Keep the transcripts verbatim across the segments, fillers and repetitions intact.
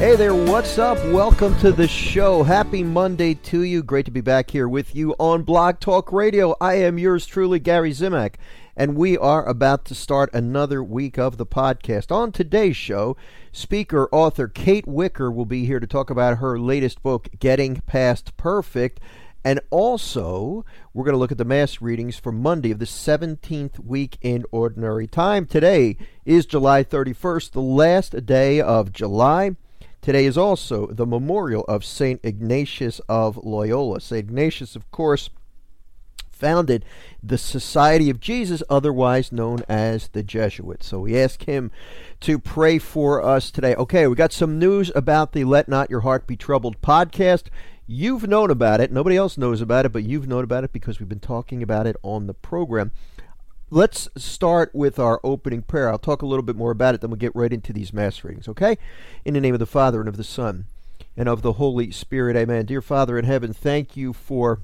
Hey there, what's up? Welcome to the show. Happy Monday to you. Great to be back here with you on Blog Talk Radio. I am yours truly, Gary Zimak, and we are about to start another week of the podcast. On today's show, speaker, author Kate Wicker will be here to talk about her latest book, Getting Past Perfect. And also, we're going to look at the Mass readings for Monday of the seventeenth week in Ordinary Time. Today is July thirty-first, the last day of July. Today is also the memorial of Saint Ignatius of Loyola. Saint Ignatius, of course, founded the Society of Jesus, otherwise known as the Jesuits. So we ask him to pray for us today. Okay, we got some news about the Let Not Your Heart Be Troubled podcast. You've known about it. Nobody else knows about it, but you've known about it because we've been talking about it on the program. Let's start with our opening prayer. I'll talk a little bit more about it, then we'll get right into these Mass readings, okay? In the name of the Father, and of the Son, and of the Holy Spirit, amen. Dear Father in heaven, thank you for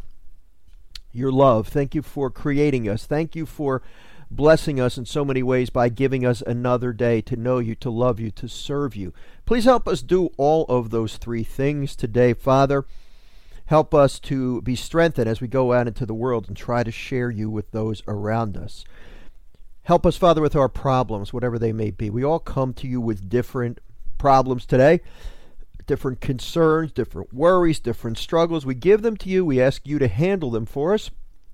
your love. Thank you for creating us. Thank you for blessing us in so many ways by giving us another day to know you, to love you, to serve you. Please help us do all of those three things today, Father. Help us to be strengthened as we go out into the world and try to share you with those around us. Help us, Father, with our problems, whatever they may be. We all come to you with different problems today, different concerns, different worries, different struggles. We give them to you. We ask you to handle them for us.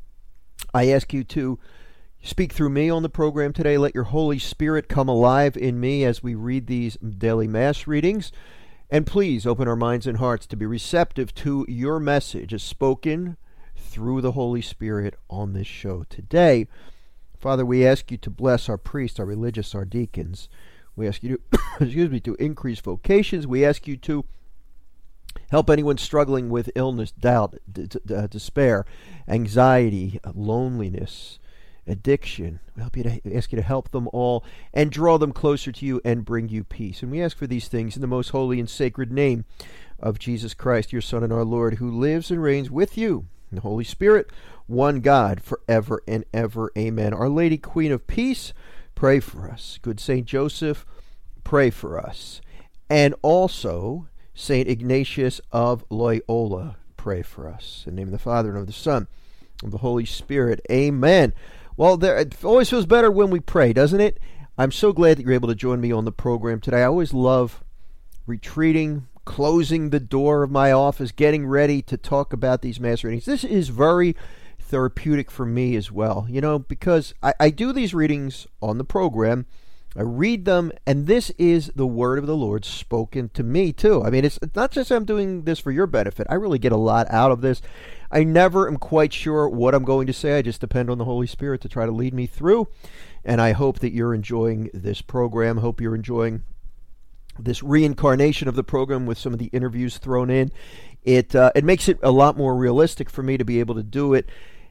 I ask you to speak through me on the program today. Let your Holy Spirit come alive in me as we read these daily Mass readings. And please open our minds and hearts to be receptive to your message as spoken through the Holy Spirit on this show today. Father, we ask you to bless our priests, our religious, our deacons. We ask you to, excuse me, to increase vocations. We ask you to help anyone struggling with illness, doubt, d- d- uh, despair, anxiety, loneliness, addiction. We help you to ask you to help them all and draw them closer to you and bring you peace. And we ask for these things in the most holy and sacred name of Jesus Christ, your Son and our Lord, who lives and reigns with you in the Holy Spirit, one God, forever and ever. Amen. Our Lady, Queen of Peace, pray for us. Good Saint Joseph, pray for us. And also Saint Ignatius of Loyola, pray for us. In the name of the Father, and of the Son, and of the Holy Spirit. Amen. Well, there, it always feels better when we pray, doesn't it? I'm so glad that you're able to join me on the program today. I always love retreating, closing the door of my office, getting ready to talk about these Mass readings. This is very therapeutic for me as well, you know, because I, I do these readings on the program. I read them, and this is the word of the Lord spoken to me, too. I mean, it's not just I'm doing this for your benefit. I really get a lot out of this. I never am quite sure what I'm going to say. I just depend on the Holy Spirit to try to lead me through, and I hope that you're enjoying this program. Hope you're enjoying this reincarnation of the program with some of the interviews thrown in. It, uh, it makes it a lot more realistic for me to be able to do it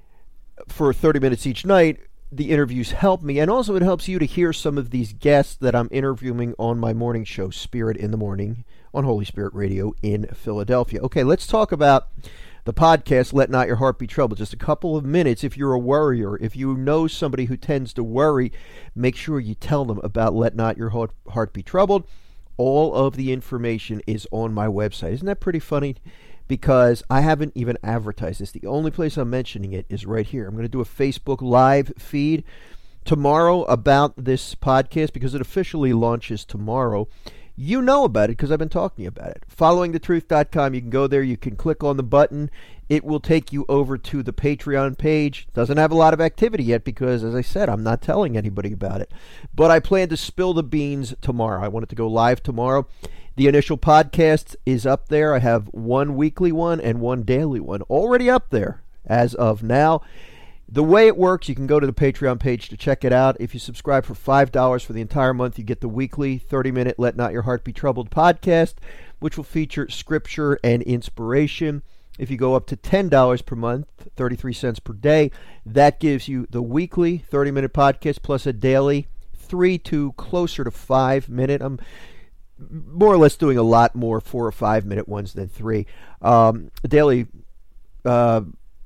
for thirty minutes each night. The interviews help me, and also it helps you to hear some of these guests that I'm interviewing on my morning show, Spirit in the Morning, on Holy Spirit Radio in Philadelphia. Okay, let's talk about the podcast, Let Not Your Heart Be Troubled. Just a couple of minutes. If you're a worrier, if you know somebody who tends to worry, make sure you tell them about Let Not Your Heart Be Troubled. All of the information is on my website. Isn't that pretty funny? Because I haven't even advertised this. The only place I'm mentioning it is right here. I'm going to do a Facebook Live feed tomorrow about this podcast because it officially launches tomorrow. You know about it because I've been talking about it. following the truth dot com, you can go there. You can click on the button. It will take you over to the Patreon page. Doesn't have a lot of activity yet because, as I said, I'm not telling anybody about it. But I plan to spill the beans tomorrow. I want it to go live tomorrow. The initial podcast is up there. I have one weekly one and one daily one already up there as of now. The way it works, you can go to the Patreon page to check it out. If you subscribe for five dollars for the entire month, you get the weekly thirty-minute Let Not Your Heart Be Troubled podcast, which will feature scripture and inspiration. If you go up to ten dollars per month, thirty-three cents per day, that gives you the weekly thirty-minute podcast plus a daily three to closer to five-minute. I'm more or less doing a lot more four or five-minute ones than three. Um, daily uh,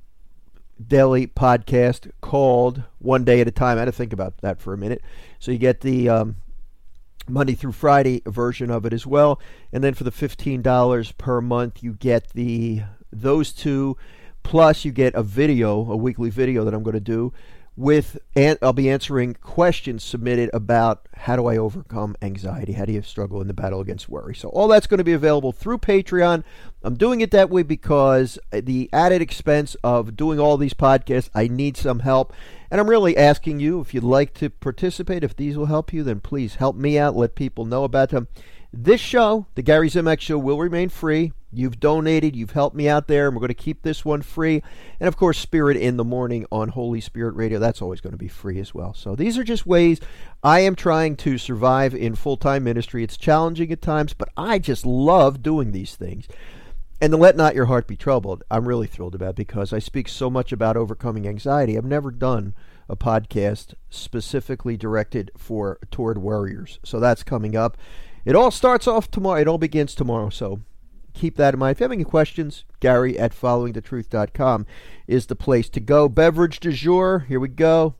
daily podcast called One Day at a Time. I had to think about that for a minute. So you get the um, Monday through Friday version of it as well. And then for the fifteen dollars per month, you get the those two, plus you get a video, a weekly video that I'm going to do with, and I'll be answering questions submitted about how do I overcome anxiety? How do you struggle in the battle against worry? So all that's going to be available through Patreon. I'm doing it that way because the added expense of doing all these podcasts, I need some help. And I'm really asking you, if you'd like to participate, if these will help you, then please help me out. Let people know about them. This show, the Gary Zimak Show, will remain free. You've donated. You've helped me out there, and we're going to keep this one free. And, of course, Spirit in the Morning on Holy Spirit Radio, that's always going to be free as well. So these are just ways I am trying to survive in full-time ministry. It's challenging at times, but I just love doing these things. And the Let Not Your Heart Be Troubled, I'm really thrilled about because I speak so much about overcoming anxiety. I've never done a podcast specifically directed for toward worriers. So that's coming up. It all starts off tomorrow. It all begins tomorrow. So keep that in mind. If you have any questions, Gary at following the truth dot com is the place to go. Beverage du jour. Here we go.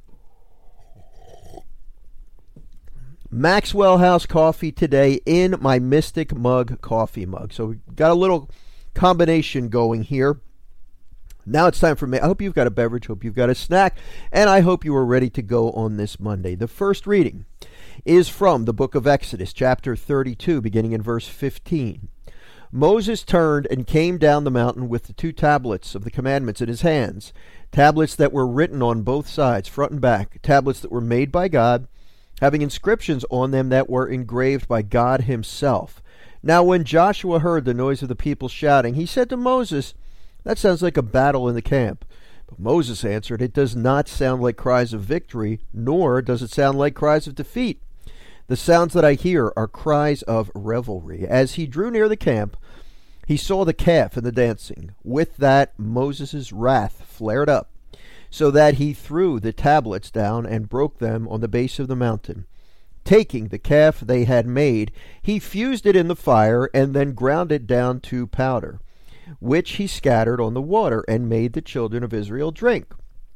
Maxwell House coffee today in my Mystic Mug coffee mug. So we've got a little combination going here. Now it's time for me. I hope you've got a beverage. Hope you've got a snack. And I hope you are ready to go on this Monday. The first reading is from the book of Exodus, chapter thirty-two, beginning in verse fifteen. Moses turned and came down the mountain with the two tablets of the commandments in his hands, tablets that were written on both sides, front and back, tablets that were made by God, having inscriptions on them that were engraved by God himself. Now when Joshua heard the noise of the people shouting, he said to Moses, "That sounds like a battle in the camp." But Moses answered, "It does not sound like cries of victory, nor does it sound like cries of defeat. The sounds that I hear are cries of revelry." As he drew near the camp, he saw the calf and the dancing. With that, Moses' wrath flared up, so that he threw the tablets down and broke them on the base of the mountain. Taking the calf they had made, he fused it in the fire and then ground it down to powder, which he scattered on the water and made the children of Israel drink.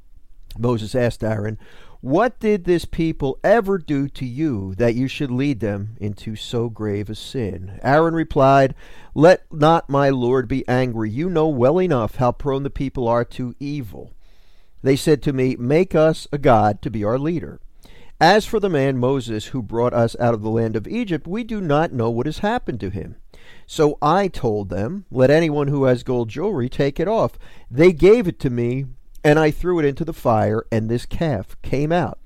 Moses asked Aaron, "What did this people ever do to you that you should lead them into so grave a sin?" Aaron replied, "Let not my Lord be angry. You know well enough how prone the people are to evil. They said to me, 'Make us a god to be our leader.' As for the man Moses who brought us out of the land of Egypt, we do not know what has happened to him. So I told them, 'Let anyone who has gold jewelry take it off.' They gave it to me, and I threw it into the fire, and this calf came out."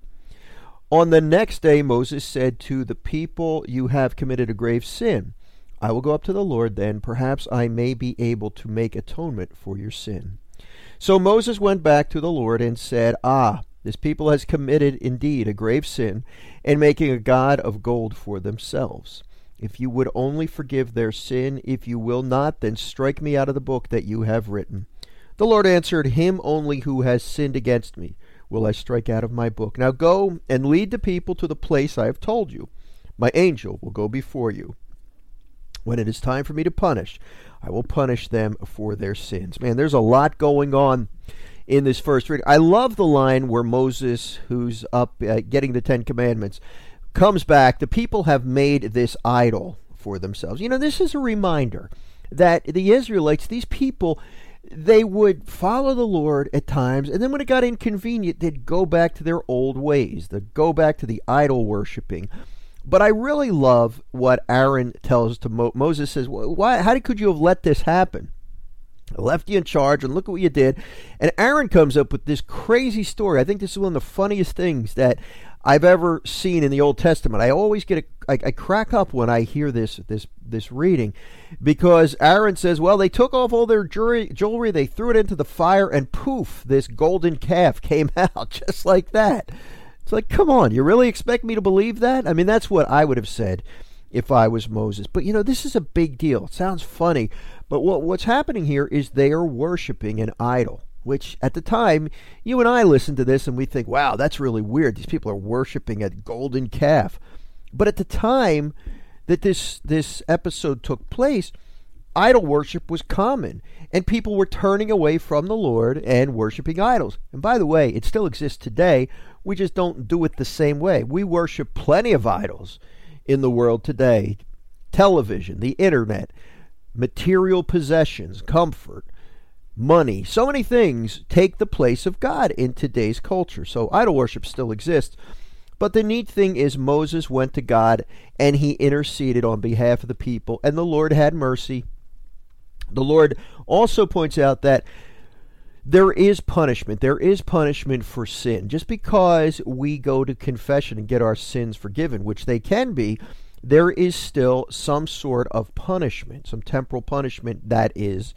On the next day Moses said to the people, "You have committed a grave sin. I will go up to the Lord then. Perhaps I may be able to make atonement for your sin." So Moses went back to the Lord and said, "Ah, this people has committed indeed a grave sin in making a god of gold for themselves. If you would only forgive their sin, if you will not, then strike me out of the book that you have written." The Lord answered, "Him only who has sinned against me will I strike out of my book. Now go and lead the people to the place I have told you. My angel will go before you. When it is time for me to punish, I will punish them for their sins." Man, there's a lot going on in this first reading. I love the line where Moses, who's up uh, getting the Ten Commandments, comes back. The people have made this idol for themselves. You know, this is a reminder that the Israelites, these people, they would follow the Lord at times, and then when it got inconvenient, they'd go back to their old ways. They'd go back to the idol worshiping. But I really love what Aaron tells to Mo- Moses. Says, "Why? How could you have let this happen? I left you in charge, and look at what you did." And Aaron comes up with this crazy story. I think this is one of the funniest things that I've ever seen in the Old Testament. I always get a, I, I crack up when I hear this this this reading, because Aaron says, "Well, they took off all their jewelry, jewelry, they threw it into the fire, and poof, this golden calf came out just like that." It's like, come on, you really expect me to believe that? I mean, that's what I would have said if I was Moses. But, you know, this is a big deal. It sounds funny, but what what's happening here is they are worshiping an idol, which at the time, you and I listen to this and we think, wow, that's really weird. These people are worshiping a golden calf. But at the time that this this episode took place, idol worship was common, and people were turning away from the Lord and worshiping idols. And by the way, it still exists today. We just don't do it the same way. We worship plenty of idols in the world today. Television, the internet, material possessions, comfort, money, so many things take the place of God in today's culture. So idol worship still exists. But the neat thing is Moses went to God and he interceded on behalf of the people, and the Lord had mercy. The Lord also points out that there is punishment. There is punishment for sin. Just because we go to confession and get our sins forgiven, which they can be, there is still some sort of punishment, some temporal punishment that is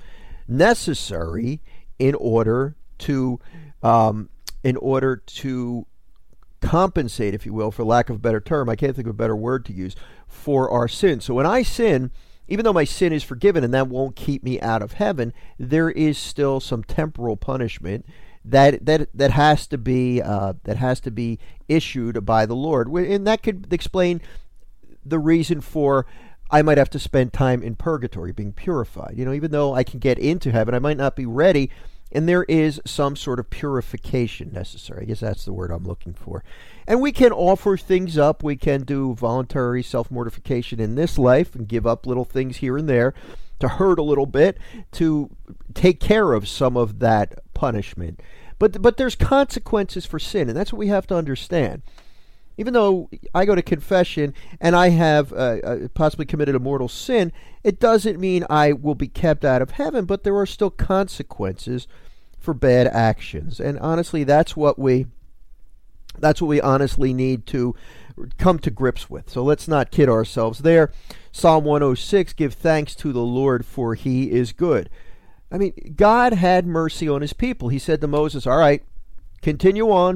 necessary in order to, um, in order to compensate, if you will, for lack of a better term. I can't think of a better word to use, for our sin. So when I sin, even though my sin is forgiven and that won't keep me out of heaven, there is still some temporal punishment that that that has to be uh, that has to be issued by the Lord, and that could explain the reason for I might have to spend time in purgatory, being purified. You know, even though I can get into heaven, I might not be ready. And there is some sort of purification necessary. I guess that's the word I'm looking for. And we can offer things up. We can do voluntary self-mortification in this life and give up little things here and there to hurt a little bit, to take care of some of that punishment. But but there's consequences for sin, and that's what we have to understand. Even though I go to confession and I have uh, uh, possibly committed a mortal sin, it doesn't mean I will be kept out of heaven, but there are still consequences for bad actions. And honestly, that's what we that's what we honestly need to come to grips with. So let's not kid ourselves there. Psalm one oh six, give thanks to the Lord, for he is good. I mean, God had mercy on his people. He said to Moses, all right, continue on.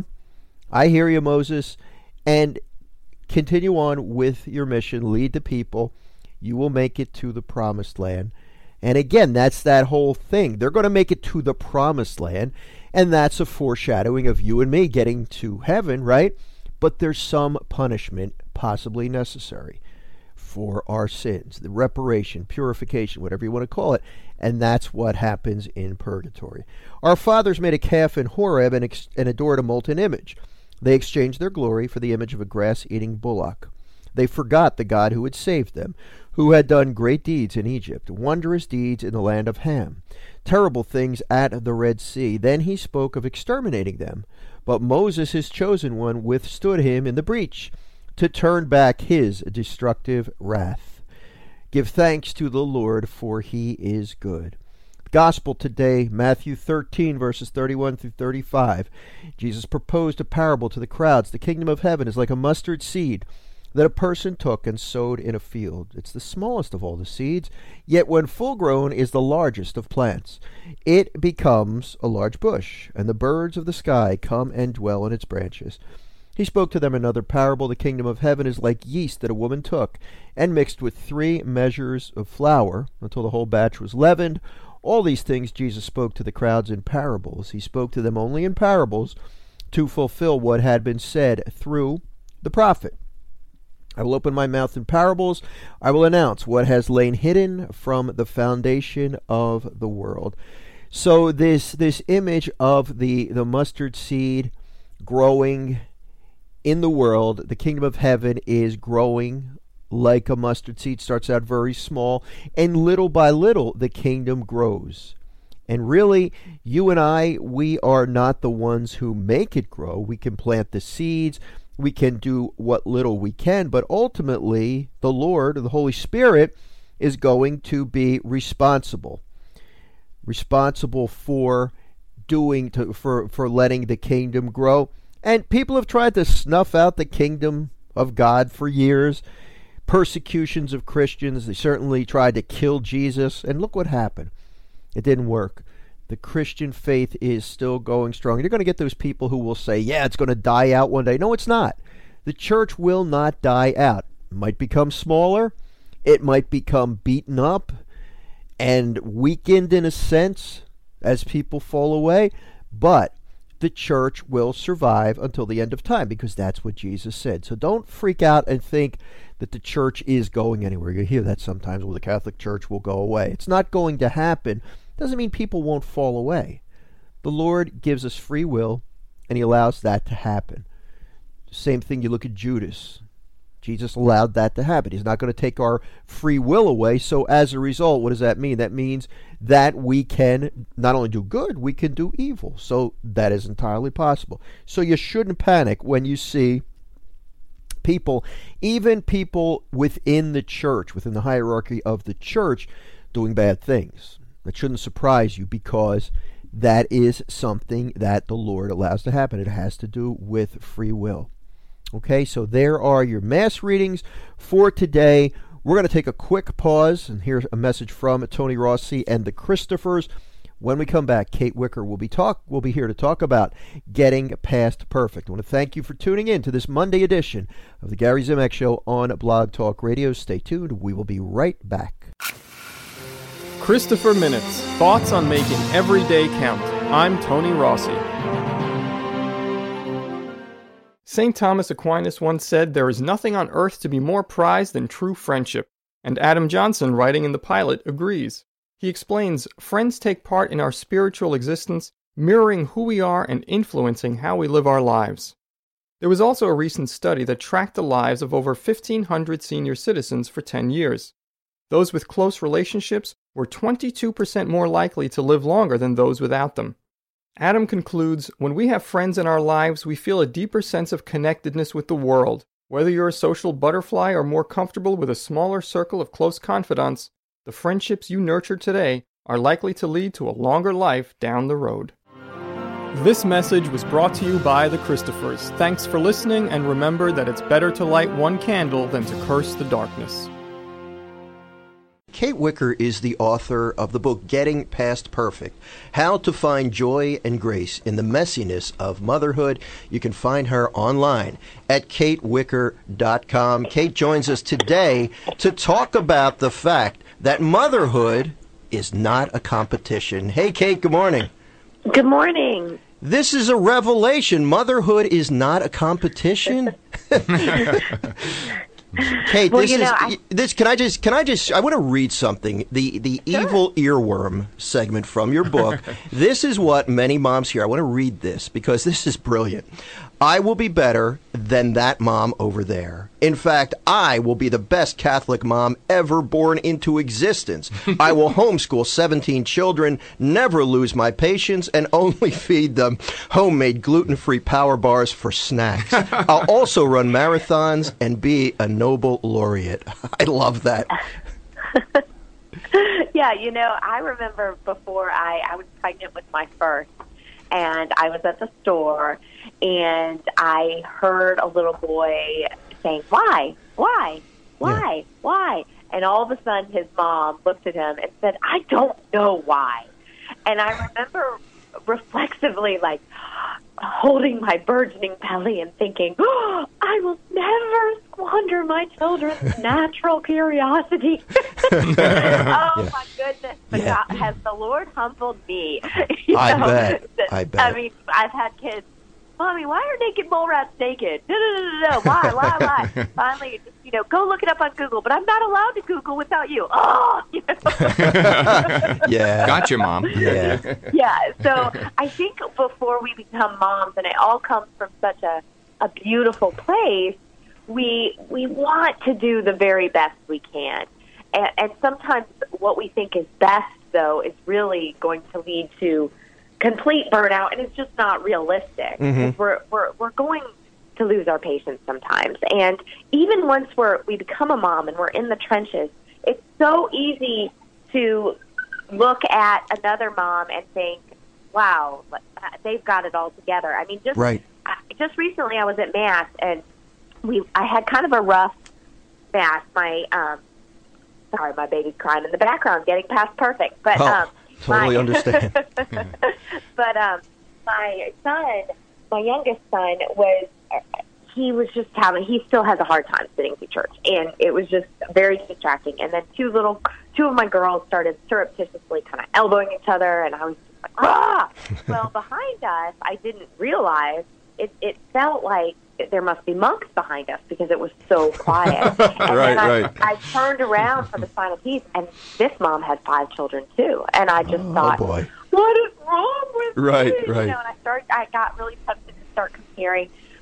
I hear you, Moses. And continue on with your mission. Lead the people. You will make it to the promised land. And again, that's that whole thing. They're going to make it to the promised land. And that's a foreshadowing of you and me getting to heaven, right? But there's some punishment possibly necessary for our sins. The reparation, purification, whatever you want to call it. And that's what happens in purgatory. Our fathers made a calf in Horeb and, ex- and adored a molten image. They exchanged their glory for the image of a grass-eating bullock. They forgot the God who had saved them, who had done great deeds in Egypt, wondrous deeds in the land of Ham, terrible things at the Red Sea. Then he spoke of exterminating them. But Moses, his chosen one, withstood him in the breach to turn back his destructive wrath. Give thanks to the Lord, for he is good. Gospel today, Matthew thirteen, verses thirty-one through thirty-five. Jesus proposed a parable to the crowds. The kingdom of heaven is like a mustard seed that a person took and sowed in a field. It's the smallest of all the seeds, yet when full grown is the largest of plants. It becomes a large bush, and the birds of the sky come and dwell in its branches. He spoke to them another parable. The kingdom of heaven is like yeast that a woman took and mixed with three measures of flour until the whole batch was leavened. All these things Jesus spoke to the crowds in parables. He spoke to them only in parables to fulfill what had been said through the prophet. I will open my mouth in parables. I will announce what has lain hidden from the foundation of the world. So this this image of the, the mustard seed growing in the world, the kingdom of heaven is growing like a mustard seed. Starts out very small, and little by little the kingdom grows. And really, you and I, we are not the ones who make it grow. We can plant the seeds, we can do what little we can, but ultimately the Lord, the Holy Spirit, is going to be responsible. Responsible for doing to for, for letting the kingdom grow. And people have tried to snuff out the kingdom of God for years. Persecutions of Christians. They certainly tried to kill Jesus. And look what happened. It didn't work. The Christian faith is still going strong. You're going to get those people who will say, yeah, it's going to die out one day. No, it's not. The church will not die out. It might become smaller. It might become beaten up and weakened in a sense as people fall away. But the church will survive until the end of time, because that's what Jesus said. So don't freak out and think that the church is going anywhere. You hear that sometimes, well, the Catholic Church will go away. It's not going to happen. Doesn't mean people won't fall away. The Lord gives us free will, and he allows that to happen. Same thing, you look at Judas. Jesus allowed that to happen. He's not going to take our free will away. So as a result, what does that mean? That means that we can not only do good, we can do evil. So that is entirely possible. So you shouldn't panic when you see people, even people within the church, within the hierarchy of the church, doing bad things. That shouldn't surprise you, because that is something that the Lord allows to happen. It has to do with free will. Okay, so there are your mass readings for today. We're going to take a quick pause and hear a message from Tony Rossi and the Christophers. When we come back, Kate Wicker will be talk. will be here to talk about getting past perfect. I want to thank you for tuning in to this Monday edition of the Gary Zimak Show on Blog Talk Radio. Stay tuned. We will be right back. Christopher Minutes, thoughts on making every day count. I'm Tony Rossi. Saint Thomas Aquinas once said, "There is nothing on earth to be more prized than true friendship," and Adam Johnson, writing in The Pilot, agrees. He explains, friends take part in our spiritual existence, mirroring who we are and influencing how we live our lives. There was also a recent study that tracked the lives of over fifteen hundred senior citizens for ten years. Those with close relationships were twenty-two percent more likely to live longer than those without them. Adam concludes, when we have friends in our lives, we feel a deeper sense of connectedness with the world. Whether you're a social butterfly or more comfortable with a smaller circle of close confidants, the friendships you nurture today are likely to lead to a longer life down the road. This message was brought to you by the Christophers. Thanks for listening, and remember that it's better to light one candle than to curse the darkness. Kate Wicker is the author of the book Getting Past Perfect, How to Find Joy and Grace in the Messiness of Motherhood. You can find her online at kate wicker dot com. Kate joins us today to talk about the fact that motherhood is not a competition. Hey, Kate, good morning. Good morning. This is a revelation. Motherhood is not a competition. Kate, well, this you know, is I, this. Can I just? Can I just? I want to read something. The the sure. evil earworm segment from your book. This is what many moms hear. I want to read this because this is brilliant. I will be better than that mom over there. In fact, I will be the best Catholic mom ever born into existence. I will homeschool seventeen children, never lose my patience, and only feed them homemade gluten-free power bars for snacks. I'll also run marathons and be a Nobel laureate. I love that. Yeah, you know, I remember before I, I was pregnant with my first, and I was at the store, and I heard a little boy saying, why, why, why, yeah. why? And all of a sudden his mom looked at him and said, I don't know why. And I remember reflexively, like, holding my burgeoning belly and thinking, oh, I will never squander my children's natural curiosity. oh, yeah. my goodness. But yeah. God, has the Lord humbled me? You I know, bet. I bet. I mean, I've had kids, Mommy, why are naked mole rats naked? No, no, no, no, no. Why, why, why? Finally, just, you know, go look it up on Google, but I'm not allowed to Google without you. Oh, you know? Yeah. Gotcha, Mom. Yeah. Yeah, so I think before we become moms, and it all comes from such a, a beautiful place, we we want to do the very best we can. And, and sometimes what we think is best, though, is really going to lead to complete burnout, and it's just not realistic. Mm-hmm. We're, we're, we're going to lose our patience sometimes. And even once we're, we become a mom and we're in the trenches, it's so easy to look at another mom and think, wow, they've got it all together. I mean, just right. I, just recently I was at Mass, and we I had kind of a rough Mass. My, um, sorry, my baby's crying in the background, getting past perfect. But oh, um, totally my, understand. But um, my son, my youngest son, was he was just having, he still has a hard time sitting through church, and it was just very distracting. And then two little, two of my girls started surreptitiously kind of elbowing each other, and I was just like, ah! Well, behind us, I didn't realize, it, it felt like there must be monks behind us because it was so quiet. And right, then I, right. I turned around for the final piece, and this mom had five children too, and I just oh, thought, boy. what is wrong with Right, me? right. You know, and I started, I got really tempted to start comparing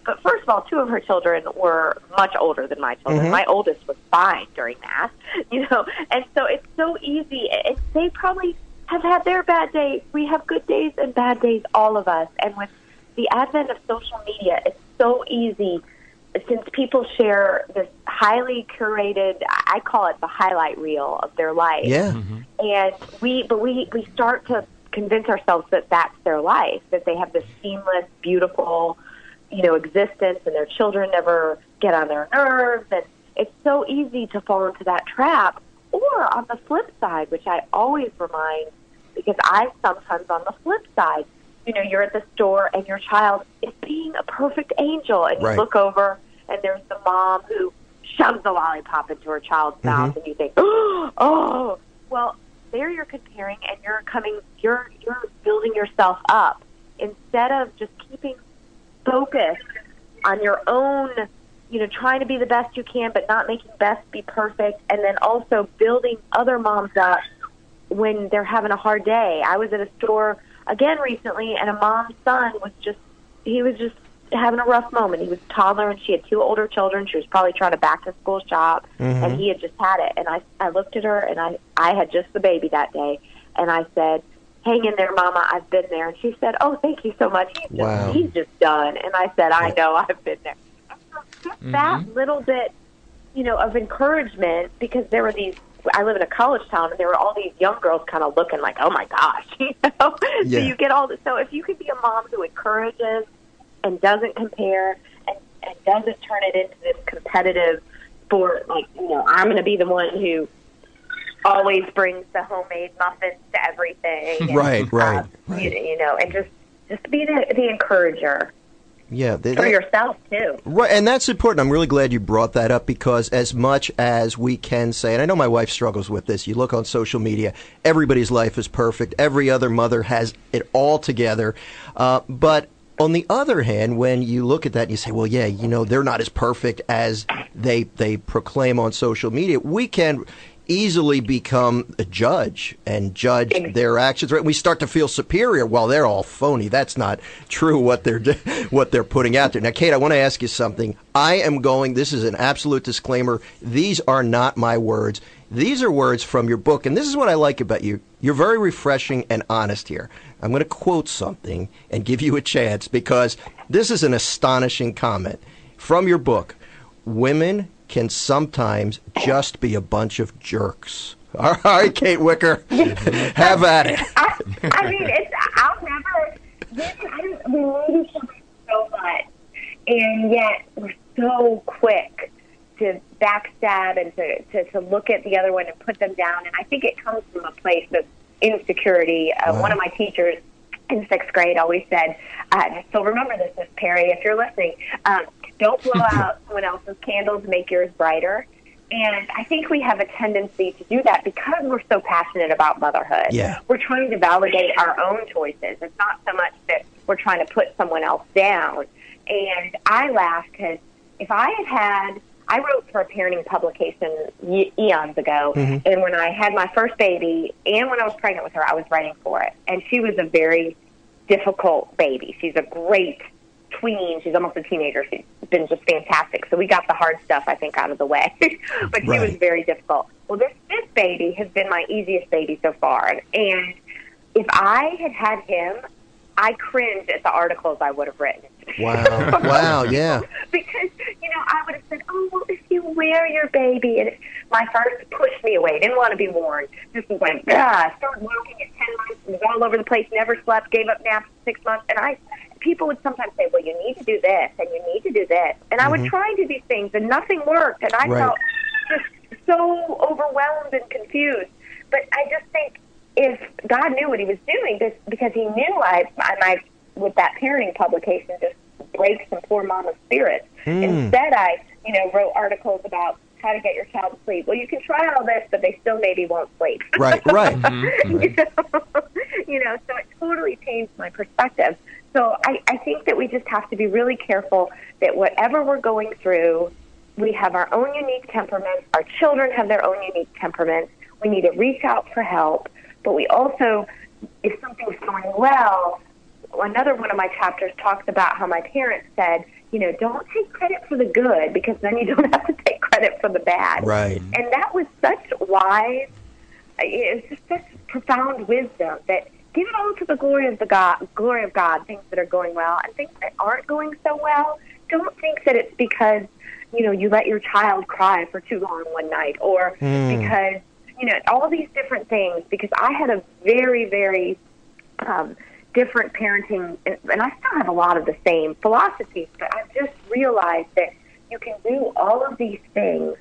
But first of all, two of her children were much older than my children. Mm-hmm. My oldest was fine during that, you know. And so it's so easy. And they probably have had their bad days. We have good days and bad days, all of us. And with the advent of social media, it's so easy, since people share this highly curated, I call it the highlight reel of their life. Yeah. Mm-hmm. And we, but we, we start to convince ourselves that that's their life, that they have this seamless, beautiful, you know, existence, and their children never get on their nerves. And it's so easy to fall into that trap. Or on the flip side, which I always remind, because I sometimes on the flip side, you know, you're at the store and your child is being a perfect angel, and you right. look over and there's the mom who shoves the lollipop into her child's mm-hmm. mouth, and you think, oh, well, there you're comparing, and you're coming, you're you're building yourself up instead of just keeping focused on your own, you know, trying to be the best you can, but not making best be perfect, and then also building other moms up when they're having a hard day. I was at a store again recently, and a mom's son was just, he was just having a rough moment. He was a toddler, and she had two older children. She was probably trying to back to school shop, mm-hmm. and he had just had it. And I, I looked at her, and I, I had just the baby that day, and I said, hang in there, Mama, I've been there. And she said, oh, thank you so much. He's just, wow. he's just done. And I said, I know, I've been there. Just mm-hmm. that little bit, you know, of encouragement, because there were these, I live in a college town, and there were all these young girls kind of looking like, oh, my gosh, you know? Yeah. So you get all this. So if you could be a mom who encourages and doesn't compare and, and doesn't turn it into this competitive sport, like, you know, I'm going to be the one who always brings the homemade muffins to everything. And, right, right. Uh, right. You, you know, and just, just be the, the encourager. Yeah, they, for they, yourself too. Right, and that's important. I'm really glad you brought that up, because as much as we can say, and I know my wife struggles with this, you look on social media, everybody's life is perfect. Every other mother has it all together. Uh, but on the other hand, when you look at that and you say, well, yeah, you know, they're not as perfect as they they proclaim on social media, we can easily become a judge and judge their actions. Right? We start to feel superior. Well, they're all phony. That's not true what they're what they're putting out there. Now, Kate, I want to ask you something. I am going, this is an absolute disclaimer. These are not my words. These are words from your book. And this is what I like about you. You're very refreshing and honest here. I'm going to quote something and give you a chance, because this is an astonishing comment from your book. Women can sometimes just be a bunch of jerks. All right, Kate Wicker, have at it. I, I mean, it's, I'll never, this, I, we love each other so much, and yet we're so quick to backstab and to, to, to look at the other one and put them down. And I think it comes from a place of insecurity. Uh, wow. One of my teachers in sixth grade always said, uh, so remember this, Miss Perry, if you're listening, um, don't blow out someone else's candles, make yours brighter. And I think we have a tendency to do that because we're so passionate about motherhood. Yeah. We're trying to validate our own choices. It's not so much that we're trying to put someone else down. And I laugh because if I had had, I wrote for a parenting publication e- eons ago, mm-hmm. and when I had my first baby and when I was pregnant with her, I was writing for it. And she was a very difficult baby. She's a great tween. She's almost a teenager. She's been just fantastic. So we got the hard stuff, I think, out of the way. But she right. was very difficult. Well, this, this baby has been my easiest baby so far. And if I had had him, I cringed at the articles I would have written. Wow. Wow, yeah. Because, you know, I would have said, oh, well, if you wear your baby. And my first pushed me away. Didn't want to be worn. Just went, ah, started walking at ten months, was all over the place, never slept, gave up naps for six months. And I, people would sometimes say, well, you need to do this and you need to do this. And I mm-hmm. would try to do these things and nothing worked. And I right. felt just so overwhelmed and confused. But I just think if God knew what he was doing, this, because he knew I, I might, with that parenting publication, just break some poor mama's spirits. Mm. Instead, I, you know, wrote articles about how to get your child to sleep. Well, you can try all this, but they still maybe won't sleep. Right, right. mm-hmm. you, know? you know, so it totally changed my perspective. So I, I think that we just have to be really careful that whatever we're going through, we have our own unique temperaments. Our children have their own unique temperaments. We need to reach out for help. But we also, if something's going well, another one of my chapters talks about how my parents said, you know, don't take credit for the good, because then you don't have to take credit for the bad. Right. And that was such wise, it was just such profound wisdom that give it all to the glory of the God, glory of God, things that are going well and things that aren't going so well. Don't think that it's because, you know, you let your child cry for too long one night, or mm. because, you know, all these different things, because I had a very, very um, different parenting, and, and I still have a lot of the same philosophies, but I've just realized that you can do all of these things,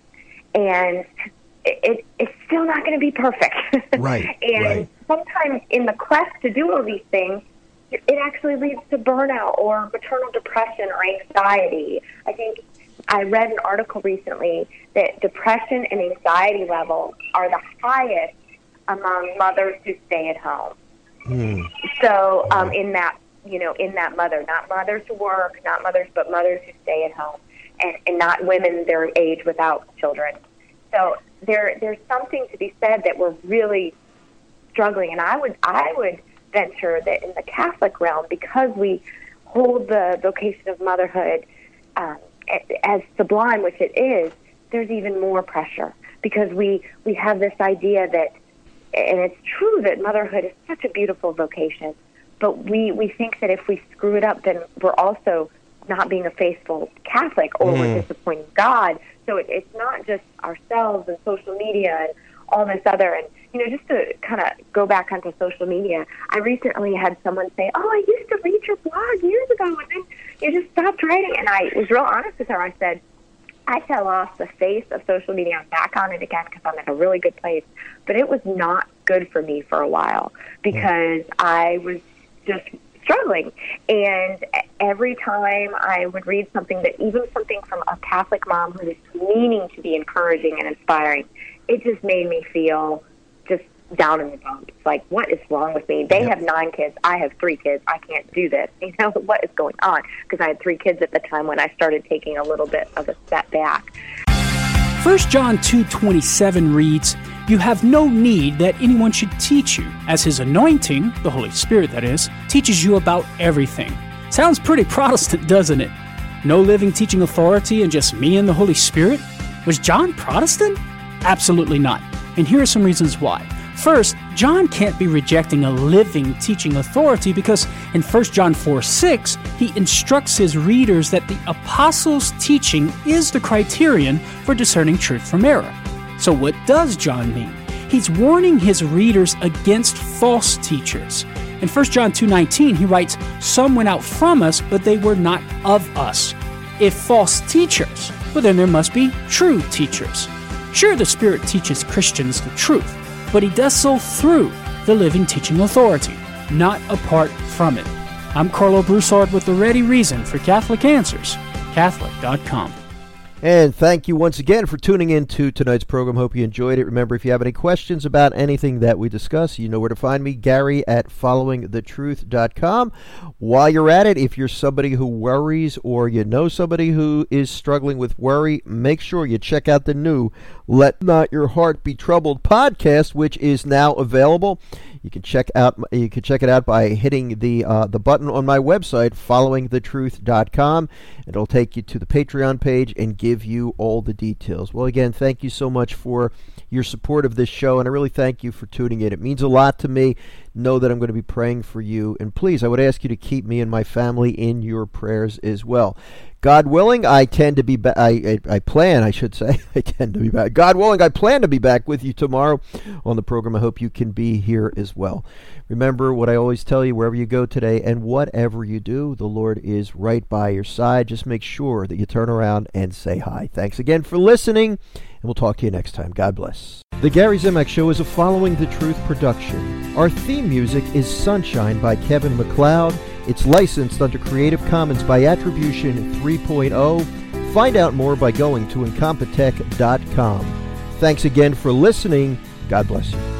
and it, it, it's still not going to be perfect. Right. And right. sometimes in the quest to do all these things, it actually leads to burnout or maternal depression or anxiety. I think I read an article recently that depression and anxiety levels are the highest among mothers who stay at home. Mm. So um, in that, you know, in that mother, not mothers who work, not mothers, but mothers who stay at home, and, and not women their age without children. So there, there's something to be said that we're really struggling, and I would, I would venture that in the Catholic realm, because we hold the vocation of motherhood um, as sublime, which it is, there's even more pressure, because we, we have this idea that, and it's true that motherhood is such a beautiful vocation, but we, we think that if we screw it up, then we're also not being a faithful Catholic, or mm. we're disappointing God. So it, it's not just ourselves and social media and all this other. And, you know, just to kind of go back onto social media, I recently had someone say, oh, I used to read your blog years ago, and then you just stopped writing. And I was real honest with her. I said, I fell off the face of social media. I'm back on it again because I'm in a really good place. But it was not good for me for a while, because I was just struggling. And every time I would read something, that even something from a Catholic mom who was meaning to be encouraging and inspiring, it just made me feel just down in the dumps. Like, what is wrong with me? They yep. have nine kids. I have three kids. I can't do this. You know, what is going on? Because I had three kids at the time when I started taking a little bit of a step back. First John two twenty-seven reads, "You have no need that anyone should teach you, as his anointing," the Holy Spirit that is, "teaches you about everything." Sounds pretty Protestant, doesn't it? No living teaching authority and just me and the Holy Spirit? Was John Protestant? Absolutely not. And here are some reasons why. First, John can't be rejecting a living teaching authority, because in First John four six, he instructs his readers that the apostles' teaching is the criterion for discerning truth from error. So what does John mean? He's warning his readers against false teachers. In First John two nineteen, he writes, "Some went out from us, but they were not of us." If false teachers, well, then there must be true teachers. Sure, the Spirit teaches Christians the truth, but he does so through the living teaching authority, not apart from it. I'm Carlo Broussard with the ready reason for Catholic Answers, Catholic dot com. And thank you once again for tuning in to tonight's program. Hope you enjoyed it. Remember, if you have any questions about anything that we discuss, you know where to find me, Gary at following the truth dot com. While you're at it, if you're somebody who worries, or you know somebody who is struggling with worry, make sure you check out the new Let Not Your Heart Be Troubled podcast, which is now available. You can check out you can check it out by hitting the uh, the button on my website, following the truth dot com. It'll take you to the Patreon page and give you all the details. Well, again, thank you so much for your support of this show, and I really thank you for tuning in. It means a lot to me. Know that I'm going to be praying for you, and please, I would ask you to keep me and my family in your prayers as well. God willing, I tend to be back. I, I I plan, I should say, I tend to be back. God willing, I plan to be back with you tomorrow on the program. I hope you can be here as well. Remember what I always tell you, wherever you go today and whatever you do, the Lord is right by your side. Just make sure that you turn around and say hi. Thanks again for listening, and we'll talk to you next time. God bless. The Gary Zimak Show is a Following the Truth production. Our theme music is Sunshine by Kevin MacLeod. It's licensed under Creative Commons by Attribution three point oh. Find out more by going to incompetech dot com. Thanks again for listening. God bless you.